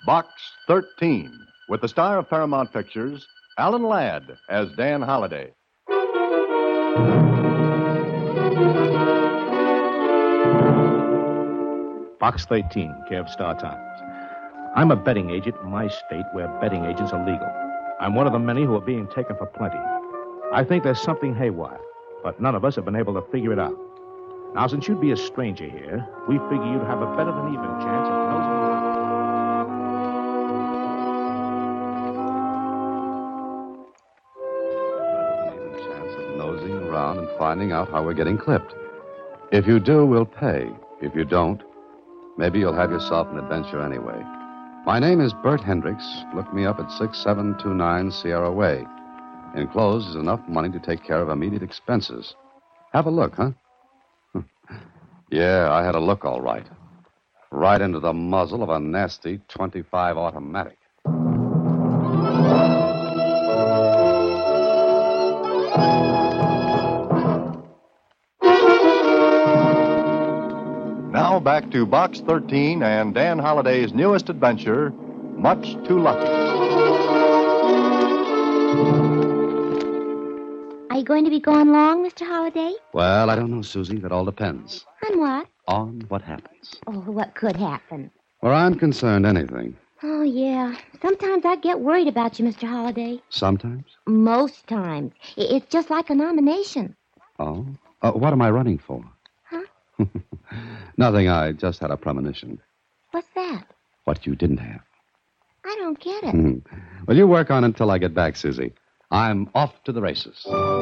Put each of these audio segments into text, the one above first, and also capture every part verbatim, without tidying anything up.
Box thirteen, with the star of Paramount Pictures, Alan Ladd, as Dan Holliday. Box thirteen, care of Star Times. I'm a betting agent in my state where betting agents are legal. I'm one of the many who are being taken for plenty. I think there's something haywire, but none of us have been able to figure it out. Now, since you'd be a stranger here, we figure you'd have a better than even chance of nosing Even chance of nosing around and finding out how we're getting clipped. If you do, we'll pay. If you don't, maybe you'll have yourself an adventure anyway. My name is Bert Hendricks. Look me up at six seven two nine Sierra Way. Enclosed is enough money to take care of immediate expenses. Have a look, huh? Yeah, I had a look, all right. Right into the muzzle of a nasty twenty-five automatic. Now back to Box thirteen and Dan Holliday's newest adventure, Much Too Lucky. Are you going to be gone long, Mister Holliday? Well, I don't know, Susie. That all depends. On what? On what happens. Oh, what could happen? Where I'm concerned, anything. Oh, yeah. Sometimes I get worried about you, Mister Holliday. Sometimes? Most times. I- It's just like a nomination. Oh? Uh, what am I running for? Huh? Nothing. I just had a premonition. What's that? What you didn't have. I don't get it. Hmm. Well, you work on it until I get back, Susie. I'm off to the races.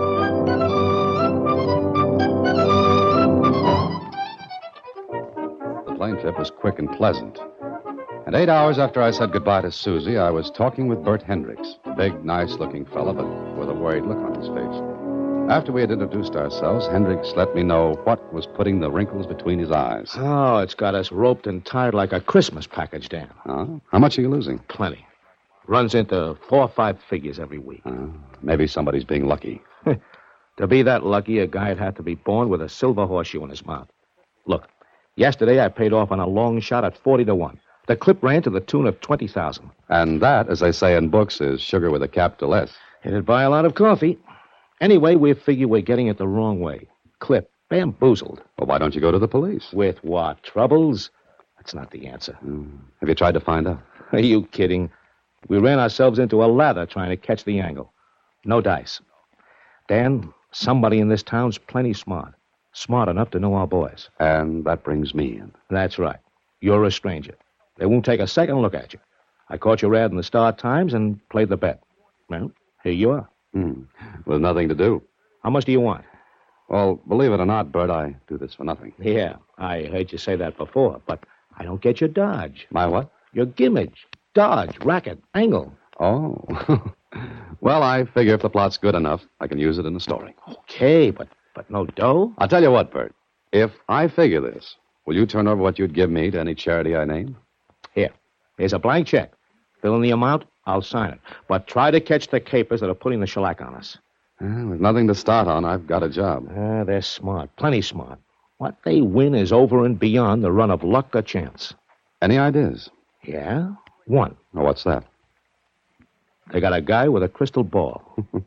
The plane trip was quick and pleasant. And eight hours after I said goodbye to Susie, I was talking with Bert Hendricks, a big, nice-looking fellow, but with a worried look on his face. After we had introduced ourselves, Hendricks let me know what was putting the wrinkles between his eyes. Oh, it's got us roped and tied like a Christmas package, Dan. Huh? How much are you losing? Plenty. Runs into four or five figures every week. Uh, maybe somebody's being lucky. To be that lucky, a guy'd have to be born with a silver horseshoe in his mouth. Look, yesterday I paid off on a long shot at forty to one. The clip ran to the tune of twenty thousand. And that, as they say in books, is sugar with a capital S. It'd buy a lot of coffee. Anyway, we figure we're getting it the wrong way. Clip, bamboozled. Well, why don't you go to the police? With what? Troubles? That's not the answer. Mm. Have you tried to find out? Are you kidding? We ran ourselves into a lather trying to catch the angle. No dice. Dan, somebody in this town's plenty smart. Smart enough to know our boys. And that brings me in. That's right. You're a stranger. They won't take a second look at you. I caught your ad in the Star Times and played the bet. Well, here you are. Hmm. With nothing to do. How much do you want? Well, believe it or not, Bert, I do this for nothing. Yeah, I heard you say that before, but I don't get your dodge. My what? Your gimmage. Dodge, racket, angle. Oh. Well, I figure if the plot's good enough, I can use it in the story. Okay, but but no dough? I'll tell you what, Bert. If I figure this, will you turn over what you'd give me to any charity I name? Here. Here's a blank check. Fill in the amount, I'll sign it. But try to catch the capers that are putting the shellac on us. Uh, with nothing to start on, I've got a job. Ah, they're smart. Plenty smart. What they win is over and beyond the run of luck or chance. Any ideas? Yeah? One. Oh, what's that? They got a guy with a crystal ball.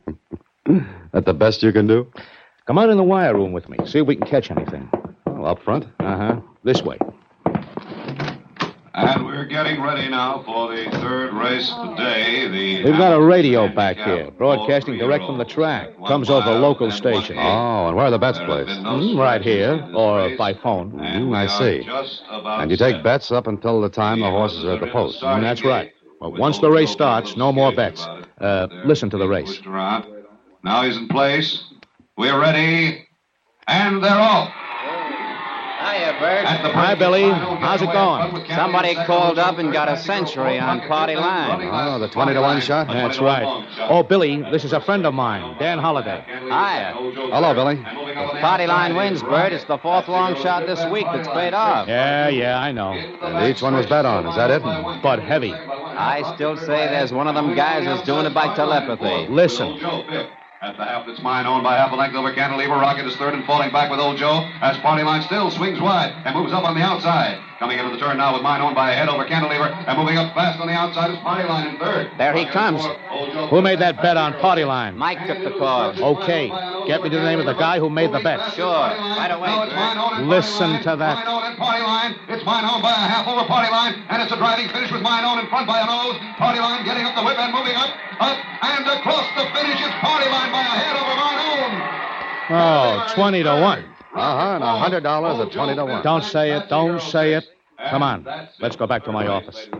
That the best you can do? Come out in the wire room with me. See if we can catch anything. Oh, up front? Uh-huh. This way. And we're getting ready now for the third race of the day. The We've got a radio back here, broadcasting direct from the track. Comes over a local station. Oh, and where are the bets placed? Mm, right here, or by phone. Mm, I see. And you take bets up until the time the horses are at the post. Mm, that's right. But once the race starts, no more bets. Uh, listen to the race. Now he's in place. We're ready. And they're off. Hiya, Bert. Hi, Billy. How's it going? Somebody called up and got a century on Party Line. Oh, the twenty to one shot? That's right. Oh, Billy, this is a friend of mine, Dan Holliday. Hiya. Hello, Billy. If Party Line wins, Bert, it's the fourth long shot this week that's paid off. Yeah, yeah, I know. And each one was bet on. Is that it? But heavy. I still say there's one of them guys that's doing it by telepathy. Listen. At the half, it's mine, owned by half a length over Cantilever. Rocket is third and falling back with Old Joe as Party Line still swings wide and moves up on the outside. Coming into the turn now with mine, owned by a head over Cantilever and moving up fast on the outside is Party Line in third. There he comes. Who made that bet on Party Line? Mike took the call. Okay. Get me to the name of the guy who made the bet. Sure. Right away. Listen to that. Mine owned and Party Line. It's mine owned by a half over Party Line, and it's a driving finish with mine owned in front by a nose. Party Line getting up the whip and moving up, up, and across the finish. It's Party Line by a head over mine owned. Oh, twenty to one. Uh-huh, and one hundred dollars at twenty to one. Don't say it. Don't say it. Come on. Let's go back to my office.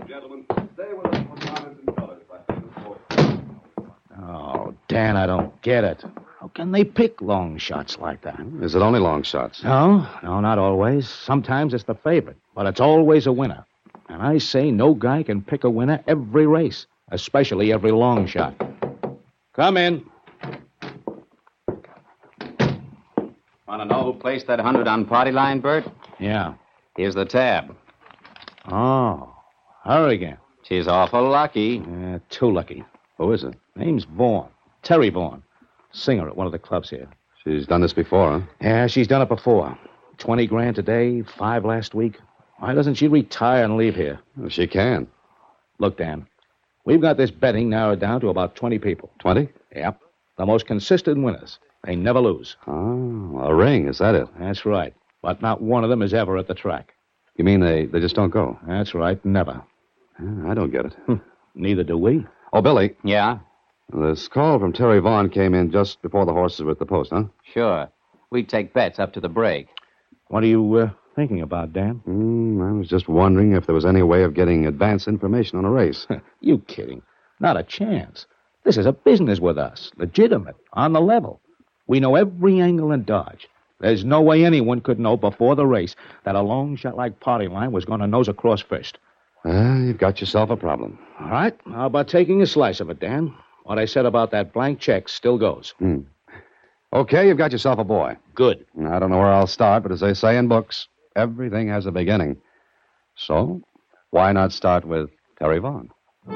Oh, Dan, I don't get it. How can they pick long shots like that? Is it only long shots? No, no, not always. Sometimes it's the favorite, but it's always a winner. And I say no guy can pick a winner every race, especially every long shot. Come in. Want to know who placed that hundred on Party Line, Bert? Yeah. Here's the tab. Oh, her again. She's awful lucky. Yeah, too lucky. Who is it? Name's Vaughn. Terry Vaughn. Singer at one of the clubs here. She's done this before, huh? Yeah, she's done it before. Twenty grand today, five last week. Why doesn't she retire and leave here? Well, she can. Look, Dan, we've got this betting narrowed down to about twenty people. Twenty? Yep. The most consistent winners. They never lose. Oh, a ring, is that it? That's right. But not one of them is ever at the track. You mean they, they just don't go? That's right, never. Yeah, I don't get it. Neither do we. Oh, Billy, Yeah? this call from Terry Vaughn came in just before the horses were at the post, huh? Sure. We take bets up to the break. What are you uh, thinking about, Dan? Mm, I was just wondering if there was any way of getting advance information on a race. You kidding. Not a chance. This is a business with us. Legitimate. On the level. We know every angle and dodge. There's no way anyone could know before the race that a long shot like Party Line was going to nose across first. Well, you've got yourself a problem. All right. How about taking a slice of it, Dan? What I said about that blank check still goes. Hmm. Okay, you've got yourself a boy. Good. I don't know where I'll start, but as they say in books, everything has a beginning. So, why not start with Terry Vaughn?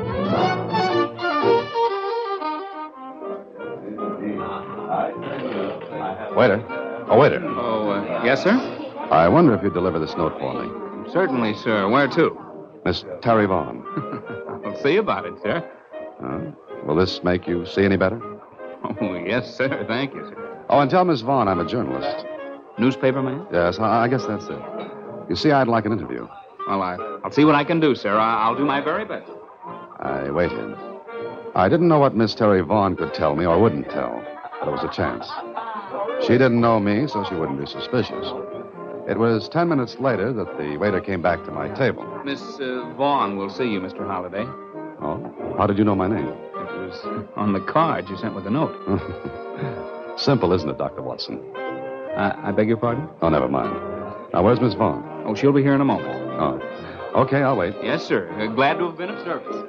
Waiter. Oh, waiter. Oh, uh, yes, sir? I wonder if you'd deliver this note for me. Certainly, sir. Where to? Miss Terry Vaughn. I'll see about it, sir. Uh, will this make you see any better? Oh, yes, sir. Thank you, sir. Oh, and tell Miss Vaughn I'm a journalist. Newspaper man? Yes, I, I guess that's it. You see, I'd like an interview. Well, I, I'll see what I can do, sir. I, I'll do my very best. I waited. I didn't know what Miss Terry Vaughn could tell me or wouldn't tell, but it was a chance. She didn't know me, so she wouldn't be suspicious. It was ten minutes later that the waiter came back to my table. Miss uh, Vaughn will see you, Mister Holliday. Oh? How did you know my name? It was on the card you sent with the note. Simple, isn't it, Doctor Watson? Uh, I beg your pardon? Oh, never mind. Now, where's Miss Vaughn? Oh, she'll be here in a moment. Oh. Okay, I'll wait. Yes, sir. Uh, glad to have been of service.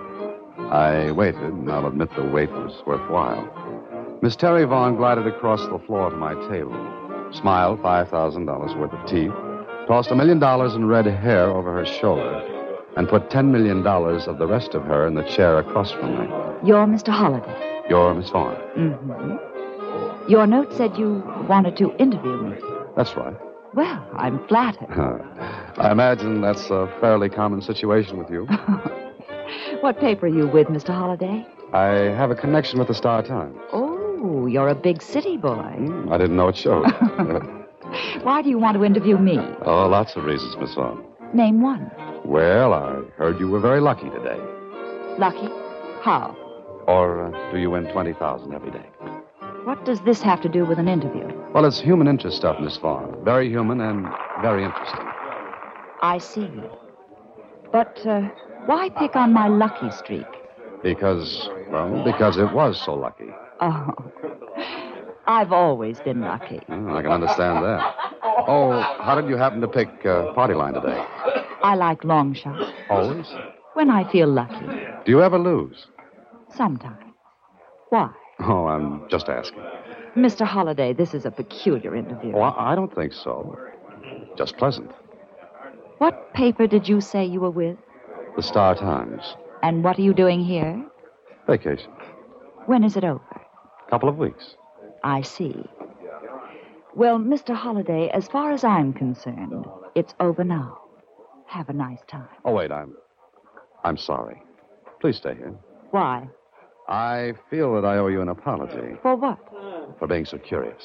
I waited, and I'll admit the wait was worthwhile. Miss Terry Vaughn glided across the floor to my table, smiled five thousand dollars worth of teeth, tossed a million dollars in red hair over her shoulder, and put ten million dollars of the rest of her in the chair across from me. You're Mister Holliday. You're Miss Vaughn. Mm-hmm. Your note said you wanted to interview me. That's right. Well, I'm flattered. I imagine that's a fairly common situation with you. What paper are you with, Mister Holliday? I have a connection with the Star Times. Oh, you're a big city boy. Mm, I didn't know it showed. Why do you want to interview me? Oh, lots of reasons, Miss Vaughn. Name one. Well, I heard you were very lucky today. Lucky? How? Or uh, do you win twenty thousand dollars every day? What does this have to do with an interview? Well, it's human interest stuff, Miss Vaughn. Very human and very interesting. I see. But uh, why pick on my lucky streak? Because, well, because it was so lucky. Oh, I've always been lucky. Oh, I can understand that. Oh, how did you happen to pick uh, Party Line today? I like long shots. Always? When I feel lucky. Do you ever lose? Sometimes. Why? Oh, I'm just asking. Mister Holliday, this is a peculiar interview. Oh, I I don't think so. Just pleasant. What paper did you say you were with? The Star Times. And what are you doing here? Vacation. When is it over? Couple of weeks. I see. Well, Mister Holliday, as far as I'm concerned, it's over now. Have a nice time. Oh, wait, I'm... I'm sorry. Please stay here. Why? I feel that I owe you an apology For what? for being so curious.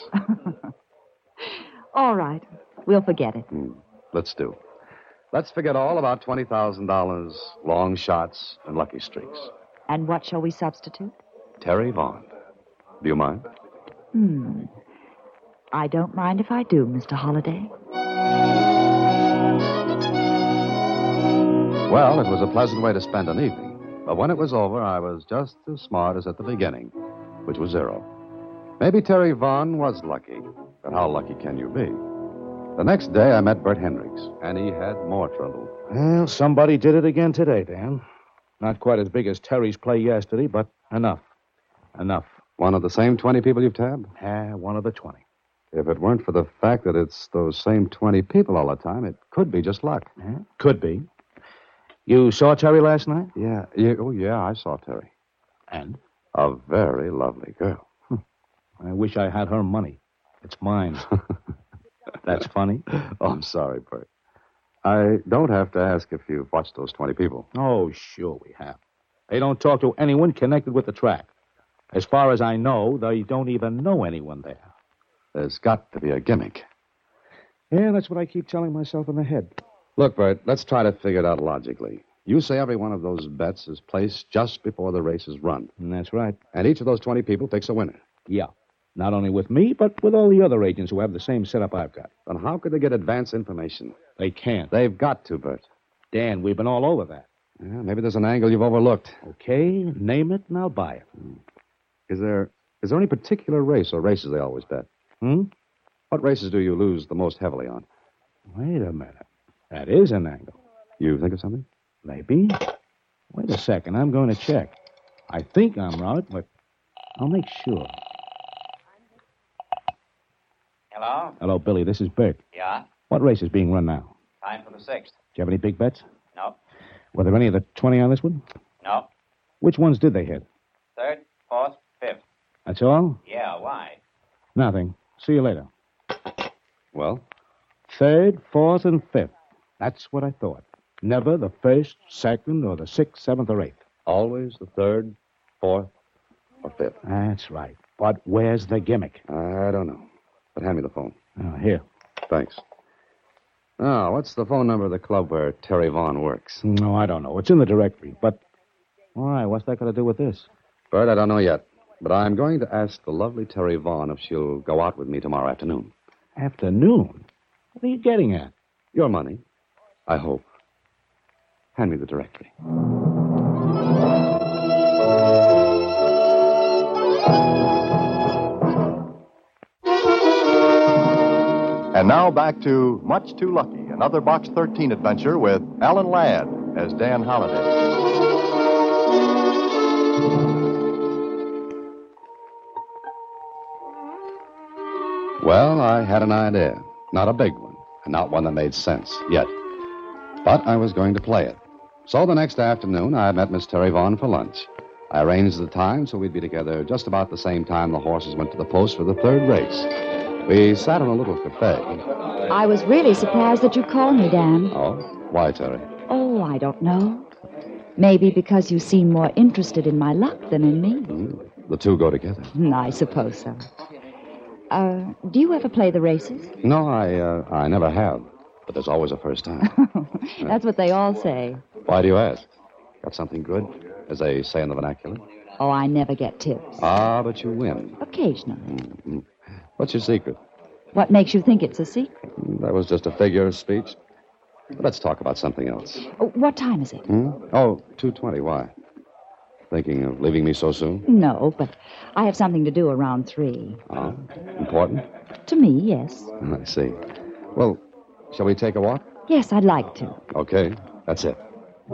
All right. We'll forget it. Hmm. Let's do. Let's forget all about twenty thousand dollars, long shots, and lucky streaks. And what shall we substitute? Terry Vaughn. Do you mind? Hmm. I don't mind if I do, Mister Holliday. Well, it was a pleasant way to spend an evening. But when it was over, I was just as smart as at the beginning, which was zero. Maybe Terry Vaughn was lucky, but how lucky can you be? The next day, I met Bert Hendricks, and he had more trouble. Well, somebody did it again today, Dan. Not quite as big as Terry's play yesterday, but enough. Enough. One of the same twenty people you've tabbed? Ah, one of the twenty. If it weren't for the fact that it's those same twenty people all the time, it could be just luck. Yeah, could be. You saw Terry last night? Yeah. yeah. Oh, yeah, I saw Terry. And? A very lovely girl. I wish I had her money. It's mine. That's funny. Oh, I'm sorry, Bert. I don't have to ask if you've watched those twenty people. Oh, sure we have. They don't talk to anyone connected with the track. As far as I know, they don't even know anyone there. There's got to be a gimmick. Yeah, that's what I keep telling myself in the head. Look, Bert, let's try to figure it out logically. You say every one of those bets is placed just before the race is run. And that's right. And each of those twenty people picks a winner. Yeah. Not only with me, but with all the other agents who have the same setup I've got. Then how could they get advance information? They can't. They've got to, Bert. Dan, we've been all over that. Yeah, maybe there's an angle you've overlooked. Okay, name it and I'll buy it. Is there is there any particular race or races they always bet? Hmm? What races do you lose the most heavily on? Wait a minute. That is an angle. You think of something? Maybe. Wait a second. I'm going to check. I think I'm right, but I'll make sure. Hello? Hello, Billy. This is Bert. Yeah? What race is being run now? Time for the sixth. Do you have any big bets? No. Were there any of the twenty on this one? No. Which ones did they hit? Third, fourth, fifth. That's all? Yeah, why? Nothing. See you later. Well? Third, fourth, and fifth. That's what I thought. Never the first, second, or the sixth, seventh, or eighth. Always the third, fourth, or fifth. That's right. But where's the gimmick? I don't know. But hand me the phone. Oh, here. Thanks. Now, what's the phone number of the club where Terry Vaughn works? No, I don't know. It's in the directory. But, all right, what's that got to do with this? Bert, I don't know yet. But I'm going to ask the lovely Terry Vaughn if she'll go out with me tomorrow afternoon. Afternoon? What are you getting at? Your money. I hope. Hand me the directory. And now back to Much Too Lucky, another Box thirteen adventure with Alan Ladd as Dan Holliday. Well, I had an idea. Not a big one, and not one that made sense yet. But I was going to play it. So the next afternoon, I met Miss Terry Vaughn for lunch. I arranged the time so we'd be together just about the same time the horses went to the post for the third race. We sat in a little cafe. I was really surprised that you called me, Dan. Oh? Why, Terry? Oh, I don't know. Maybe because you seem more interested in my luck than in me. Mm, the two go together. I suppose so. Uh, do you ever play the races? No, I, uh, I never have. But there's always a first time. That's what they all say. Why do you ask? Got something good, as they say in the vernacular? Oh, I never get tips. Ah, but you win. Occasionally. Mm-hmm. What's your secret? What makes you think it's a secret? That was just a figure of speech. Let's talk about something else. Oh, what time is it? Hmm? Oh, two twenty. Why? Thinking of leaving me so soon? No, but I have something to do around three. Oh, important? To me, yes. I see. Well, shall we take a walk? Yes, I'd like to. Okay, that's it.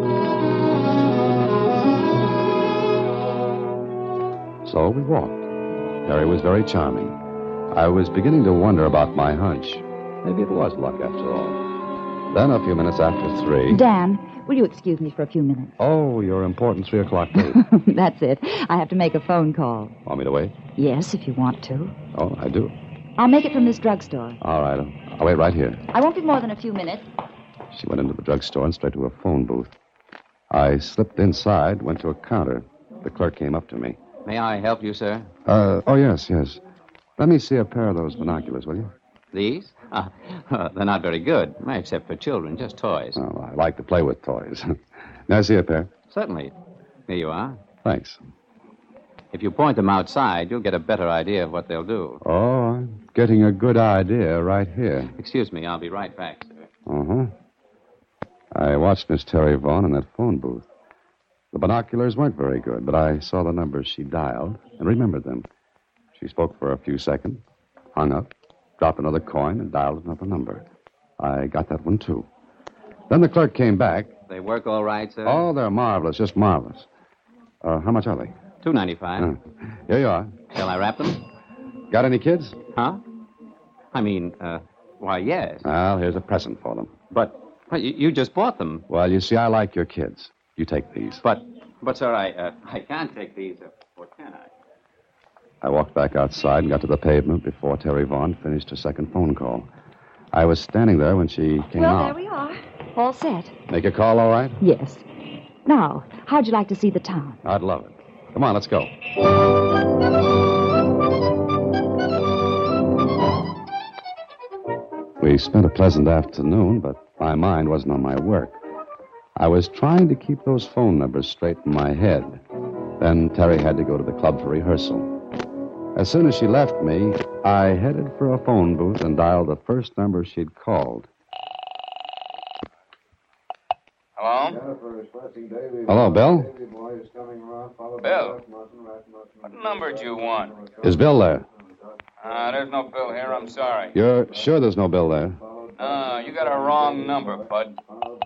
So we walked. Terry was very charming. I was beginning to wonder about my hunch. Maybe it was luck after all. Then, a few minutes after three... Dan, Will you excuse me for a few minutes? Oh, your important three o'clock date. That's it. I have to make a phone call. Want me to wait? Yes, if you want to. Oh, I do. I'll make it from this drugstore. All right. I'll, I'll wait right here. I won't be more than a few minutes. She went into the drugstore and straight to a phone booth. I slipped inside, went to a counter. The clerk came up to me. May I help you, sir? Uh, oh, yes, yes. Let me see a pair of those binoculars, will you? These? Ah, uh, they're not very good, except for children, just toys. Oh, I like to play with toys. May I see a pair? Certainly. Here you are. Thanks. If you point them outside, you'll get a better idea of what they'll do. Oh, I'm getting a good idea right here. Excuse me, I'll be right back, sir. Uh-huh. I watched Miss Terry Vaughn in that phone booth. The binoculars weren't very good, but I saw the numbers she dialed and remembered them. She spoke for a few seconds, hung up, dropped another coin, and dialed another number. I got that one, too. Then the clerk came back. They work all right, sir? Oh, they're marvelous, just marvelous. Uh, how much are they? two ninety-five. Uh, here you are. Shall I wrap them? Got any kids? Huh? I mean, uh, why, yes. Well, here's a present for them. But, but you, you just bought them. Well, you see, I like your kids. You take these. But, but, sir, I, uh, I can't take these, uh, or can I? I walked back outside and got to the pavement before Terry Vaughn finished her second phone call. I was standing there when she came well, out. Well, there we are. All set. Make a call, all right? Yes. Now, how'd you like to see the town? I'd love it. Come on, let's go. We spent a pleasant afternoon, but my mind wasn't on my work. I was trying to keep those phone numbers straight in my head. Then Terry had to go to the club for rehearsal. As soon as she left me, I headed for a phone booth and dialed the first number she'd called. Hello? Hello, Bill? Bill? What number do you want? Is Bill there? Uh, there's no Bill here. I'm sorry. You're sure there's no Bill there? Uh, you got a wrong number, bud.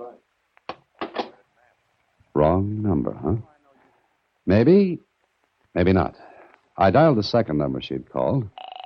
Wrong number, huh? Maybe, maybe not. I dialed the second number she'd called.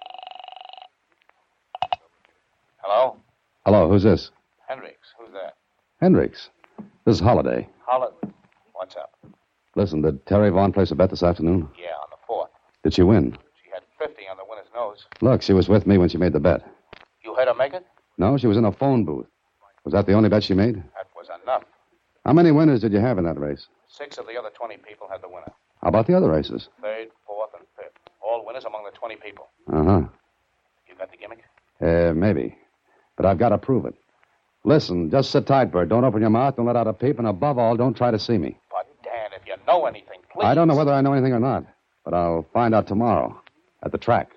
Hello? Hello, who's this? Hendricks. Who's that? Hendricks. This is Holiday. Holiday. What's up? Listen, did Terry Vaughn place a bet this afternoon? Yeah, on the fourth. Did she win? She had fifty on the winner's nose. Look, she was with me when she made the bet. You heard her make it? No, she was in a phone booth. Was that the only bet she made? That was enough. How many winners did you have in that race? Six of the other twenty people had the winner. How about the other races? Third, fourth, and fifth. All winners among the twenty people. Uh-huh. You got the gimmick? Uh, maybe. But I've got to prove it. Listen, just sit tight, Bert. Don't open your mouth, don't let out a peep, and above all, don't try to see me. But, Dan, if you know anything, please. I don't know whether I know anything or not, but I'll find out tomorrow at the track.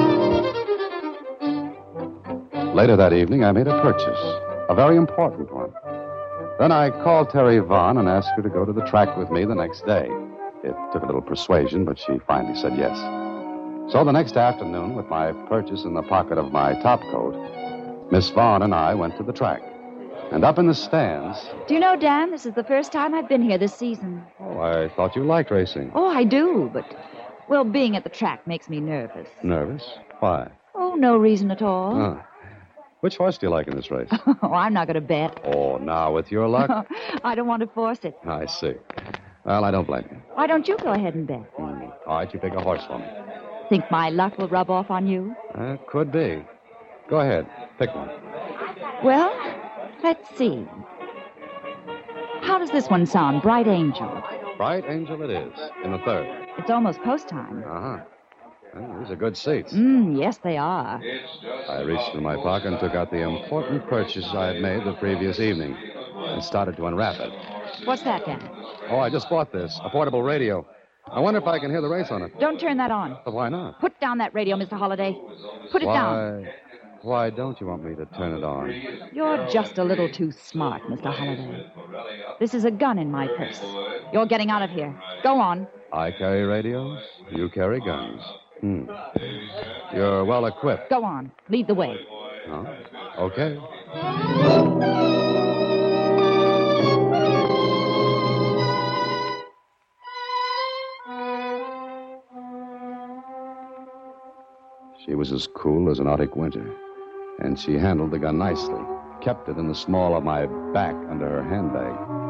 Later that evening, I made a purchase, a very important one. Then I called Terry Vaughn and asked her to go to the track with me the next day. It took a little persuasion, but she finally said yes. So the next afternoon, with my purchase in the pocket of my topcoat, Miss Vaughn and I went to the track. And up in the stands... Do you know, Dan, this is the first time I've been here this season. Oh, I thought you liked racing. Oh, I do, but, well, being at the track makes me nervous. Nervous? Why? Oh, no reason at all. Ah. Which horse do you like in this race? Oh, I'm not going to bet. Oh, now, with your luck? I don't want to force it. I see. Well, I don't blame you. Why don't you go ahead and bet? Mm. All right, you pick a horse for me. Think my luck will rub off on you? Uh, could be. Go ahead. Pick one. Well, let's see. How does this one sound? Bright Angel. Bright Angel it is, in the third. It's almost post time. Uh-huh. Well, these are good seats. Mm, yes, they are. I reached in my pocket and took out the important purchase I had made the previous evening and started to unwrap it. What's that, Dan? Oh, I just bought this, a portable radio. I wonder if I can hear the race on it. Don't turn that on. But why not? Put down that radio, Mister Holliday. Put it why... down. Why don't you want me to turn it on? You're just a little too smart, Mister Holliday. This is a gun in my purse. You're getting out of here. Go on. I carry radios. You carry guns. Hmm. You're well equipped. Go on. Lead the way. Huh? Okay. She was as cool as an Arctic winter, and she handled the gun nicely, kept it in the small of my back under her handbag.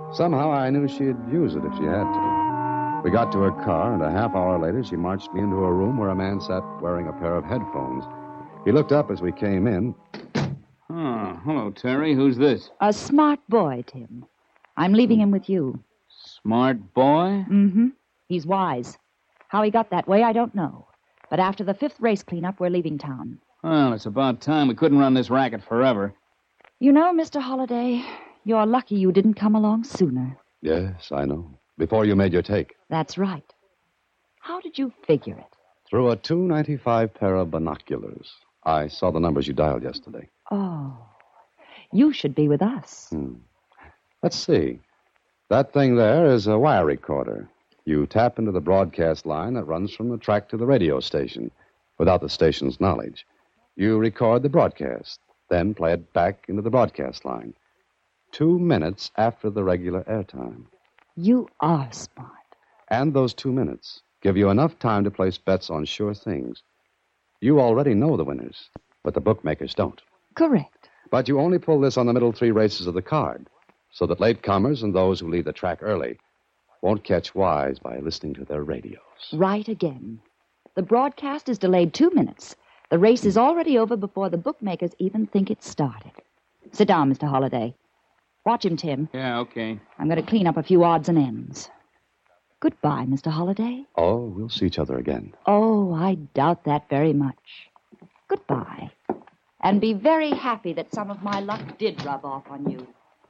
Somehow I knew she'd use it if she had to. We got to her car, and a half hour later she marched me into a room where a man sat wearing a pair of headphones. He looked up as we came in. Oh, hello, Terry. Who's this? A smart boy, Tim. I'm leaving him with you. Smart boy? Mm-hmm. He's wise. How he got that way, I don't know. But after the fifth race cleanup, we're leaving town. Well, it's about time. We couldn't run this racket forever. You know, Mister Holliday, you're lucky you didn't come along sooner. Yes, I know. Before you made your take. That's right. How did you figure it? Through a two ninety-five pair of binoculars. I saw the numbers you dialed yesterday. Oh, you should be with us. Hmm. Let's see. That thing there is a wire recorder. You tap into the broadcast line that runs from the track to the radio station without the station's knowledge. You record the broadcast, then play it back into the broadcast line. Two minutes after the regular airtime. You are smart. And those two minutes give you enough time to place bets on sure things. You already know the winners, but the bookmakers don't. Correct. But you only pull this on the middle three races of the card, so that latecomers and those who leave the track early won't catch wise by listening to their radios. Right again. The broadcast is delayed two minutes. The race is already over before the bookmakers even think it started. Sit down, Mister Holliday. Watch him, Tim. Yeah, okay. I'm going to clean up a few odds and ends. Goodbye, Mister Holliday. Oh, we'll see each other again. Oh, I doubt that very much. Goodbye. And be very happy that some of my luck did rub off on you.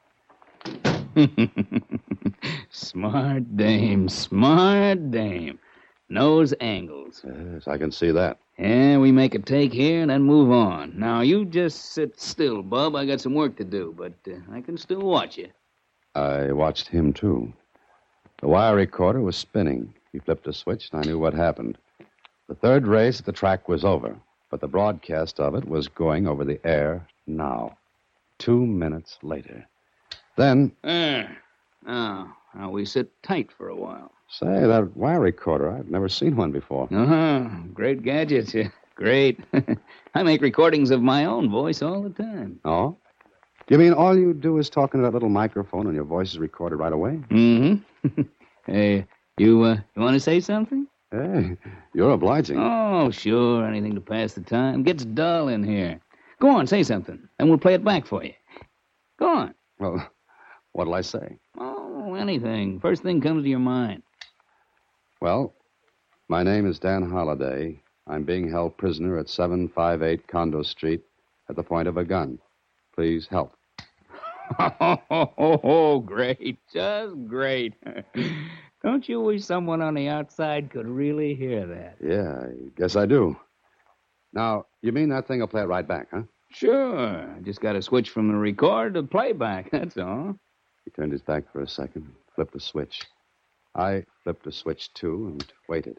Smart dame, smart dame. Knows angles. Yes, I can see that. Yeah, we make a take here and then move on. Now, you just sit still, Bub. I got some work to do, but uh, I can still watch you. I watched him, too. The wire recorder was spinning. He flipped a switch, and I knew what happened. The third race at the track was over, but the broadcast of it was going over the air now. Two minutes later. Then... There. Now, now we sit tight for a while. Say, that wire recorder, I've never seen one before. Uh-huh. Great gadgets. Great. I make recordings of my own voice all the time. Oh? You mean all you do is talk into that little microphone and your voice is recorded right away? Mm-hmm. Hey, you, uh, you want to say something? Hey, you're obliging. Oh, sure. Anything to pass the time. Gets dull in here. Go on, say something, and we'll play it back for you. Go on. Well, what'll I say? Oh, anything. First thing comes to your mind. Well, my name is Dan Holliday. I'm being held prisoner at seven five eight Condo Street at the point of a gun. Please help. Oh, oh, oh, oh, great. Just great. Don't you wish someone on the outside could really hear that? Yeah, I guess I do. Now, you mean that thing will play it right back, huh? Sure. I just got to switch from the record to playback, that's all. He turned his back for a second, flipped a switch. I flipped a switch, too, and waited.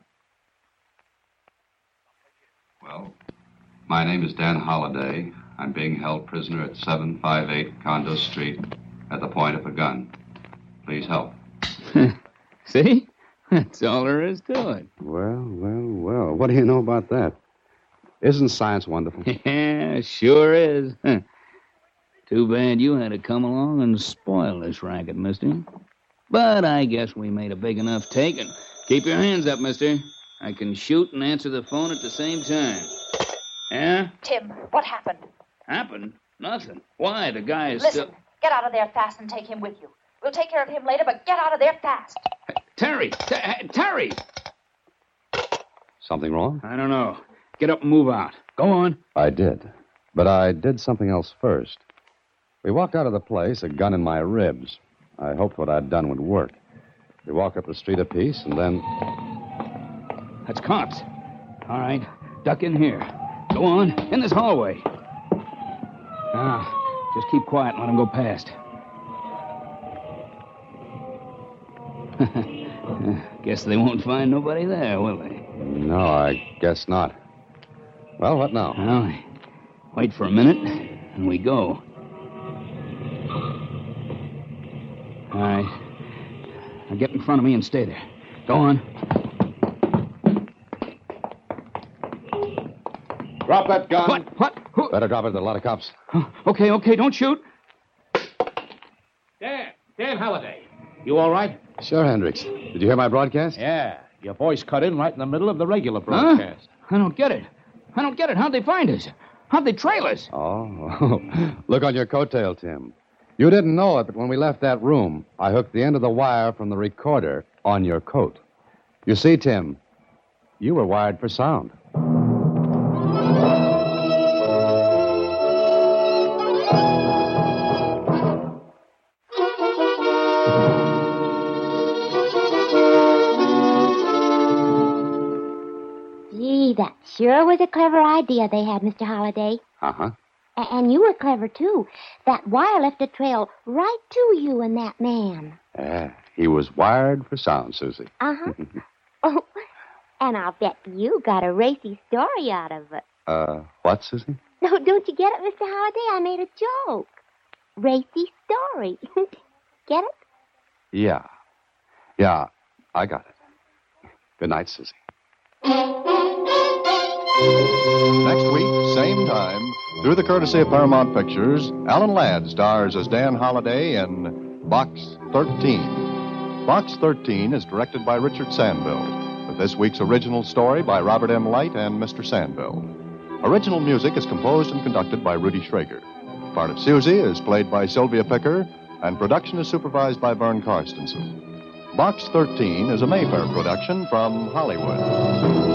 Well, my name is Dan Holliday. I'm being held prisoner at seven five eight Condo Street at the point of a gun. Please help. See? That's all there is to it. Well, well, well. What do you know about that? Isn't science wonderful? Yeah, sure is. Too bad you had to come along and spoil this racket, mister. But I guess we made a big enough take, and keep your hands up, mister. I can shoot and answer the phone at the same time. Yeah? Tim, what happened? Happened? Nothing. Why? The guy is Listen, still... get out of there fast and take him with you. We'll take care of him later, but get out of there fast. Terry! T- Terry! Something wrong? I don't know. Get up and move out. Go on. I did. But I did something else first. We walked out of the place, a gun in my ribs. I hoped what I'd done would work. We walked up the street a piece, and then... That's cops. All right. Duck in here. Go on. In this hallway. Now, just keep quiet and let them go past. Guess they won't find nobody there, will they? No, I guess not. Well, what now? Well, wait for a minute, and we go. All right. Now get in front of me and stay there. Go on. Drop that gun. What? What? Who? Better drop it. There are a lot of cops. Oh, okay, okay, don't shoot. There. Dan Halliday. You all right? Sure, Hendricks. Did you hear my broadcast? Yeah. Your voice cut in right in the middle of the regular broadcast. Huh? I don't get it. I don't get it. How'd they find us? How'd they trail us? Oh, look on your coattail, Tim. You didn't know it, but when we left that room, I hooked the end of the wire from the recorder on your coat. You see, Tim, you were wired for sound. Gee, that sure was a clever idea they had, Mister Holliday. Uh-huh. A- and you were clever, too. That wire left a trail right to you and that man. Yeah, he was wired for sound, Susie. Uh-huh. Oh, and I'll bet you got a racy story out of it. Uh, what, Susie? No, don't you get it, Mister Holliday? I made a joke. Racy story. Get it? Yeah. Yeah, I got it. Good night, Susie. Next week, same time, through the courtesy of Paramount Pictures, Alan Ladd stars as Dan Holliday in Box thirteen. Box thirteen is directed by Richard Sandville, with this week's original story by Robert M. Light and Mister Sandville. Original music is composed and conducted by Rudy Schrager. Part of Susie is played by Sylvia Picker, and production is supervised by Vern Karstensen. Box thirteen is a Mayfair production from Hollywood.